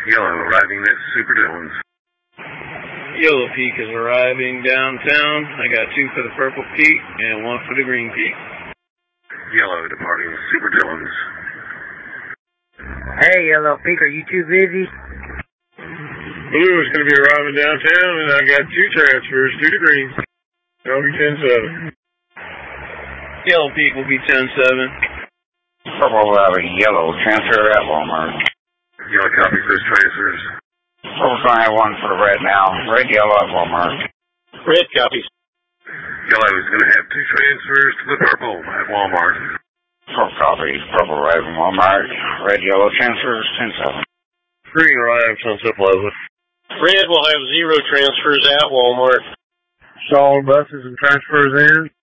Yellow arriving at Super Dillon's. Yellow Peak is arriving downtown. I got 2 for the Purple Peak and 1 for the Green Peak. Yellow departing Super Dillon's. Hey, Yellow Peak, are you too busy? Blue is going to be arriving downtown, and I got 2 transfers, 2 to Green. That'll be 10-7. Yellow Peak will be 10-7. Purple arriving yellow, transfer at Walmart. Yellow copy first transfers. Purple's going to have 1 for the red now. Red, yellow at Walmart. Red copies. Yellow is going to have 2 transfers to the purple at Walmart. Purple copies. Purple arriving Walmart. Red, yellow transfers, 10-7. Green arrives on Sunset Plaza. Red will have 0 transfers at Walmart. Solid buses and transfers in.